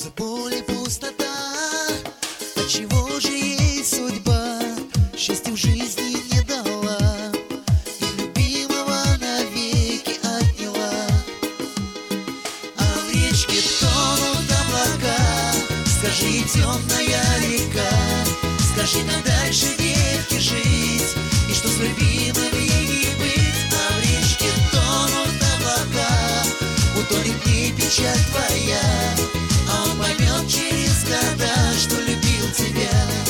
сердце боль и пустота. Отчего же ей судьба счастья в жизни не дала и любимого навеки отняла? А в речке тонут облака. Скажи, темная река, скажи, как дальше девке жить, и что с любимым ей не быть? А в речке тонут облака, утонет в ней печаль твоя, а он поймет через года, что любил тебя.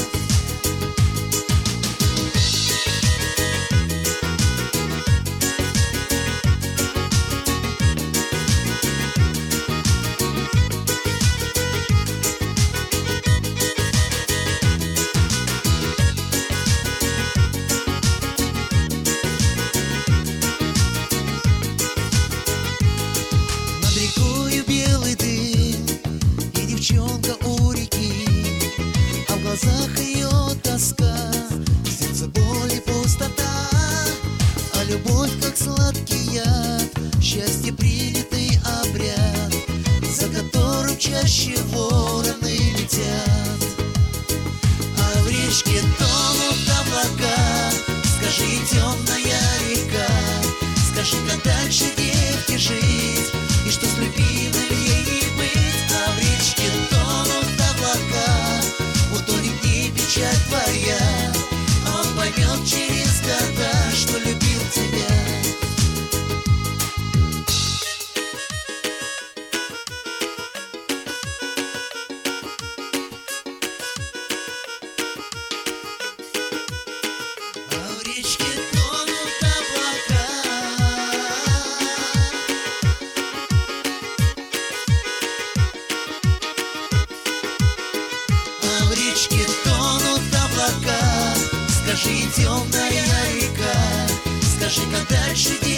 Девчонка у реки, а в глазах ее тоска, в сердце боль и пустота. А любовь, как сладкий яд, счастье принятый обряд, за которым чаще вороны летят. А в речке тонут облака. Скажи, темная река, скажи, как дальше девке жить, и что с любимым ей не быть? А в речке тонут облака, утонет в ней печаль твоя, а он поймет через года, что любил тебя. А в речке тонут облака. А в речке тонут облака. Скажи, темная река, скажи, как дальше